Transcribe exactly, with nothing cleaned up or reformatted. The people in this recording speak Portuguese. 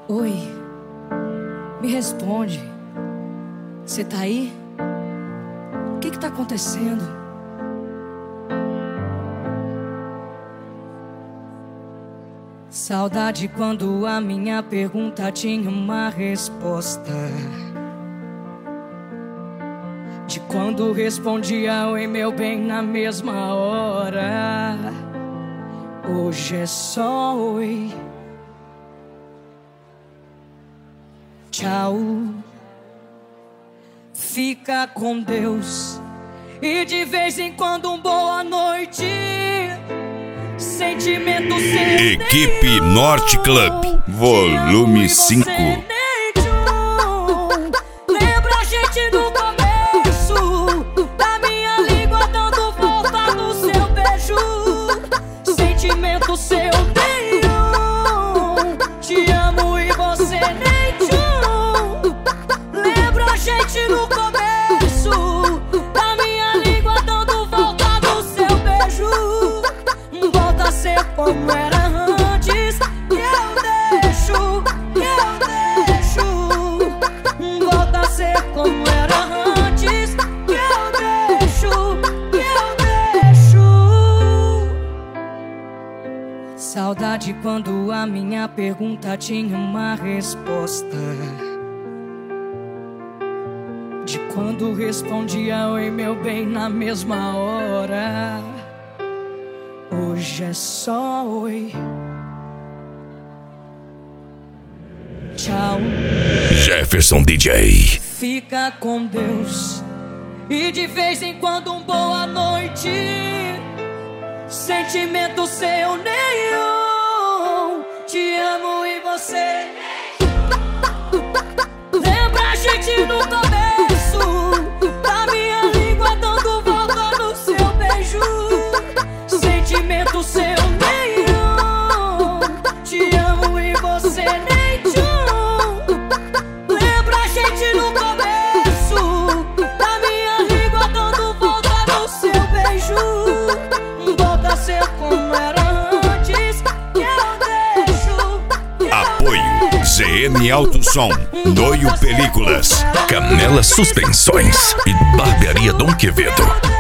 Oi, me responde. Você tá aí? O que que tá acontecendo? Saudade quando a minha pergunta tinha uma resposta. De quando respondia oi meu bem na mesma hora. Hoje é só oi, tchau, fica com Deus. E de vez em quando um boa noite. Sentimento sem Equipe nenhum. Norte Club, volume cinco. Lembra a gente no começo da minha língua dando volta no seu beijo. Sentimento seu nenhum. Te amo e você nem tchum. Lembra a gente no começo da minha língua dando volta no seu beijo. Volta a ser como era antes. Que eu deixo, que eu deixo. Volta a ser como era antes. Que eu deixo, que eu deixo. Saudade quando a minha pergunta tinha uma resposta. De quando respondia oi meu bem na mesma hora. Hoje é só oi, tchau, Jefferson D J. fica com Deus. E de vez em quando um boa noite. Sentimento seu nenhum. Te amo e você. Lembra a gente no começo da minha língua dando volta no seu beijo. Sentimento seu nenhum. Te amo e você nem tchum. Lembra a gente no começo da minha língua dando volta no seu beijo. Volta a ser como era antes. Que eu deixo, que eu Apoio Z M Alto Som, Noio Películas, Canela Suspensões e Barbearia Dom Quevedo.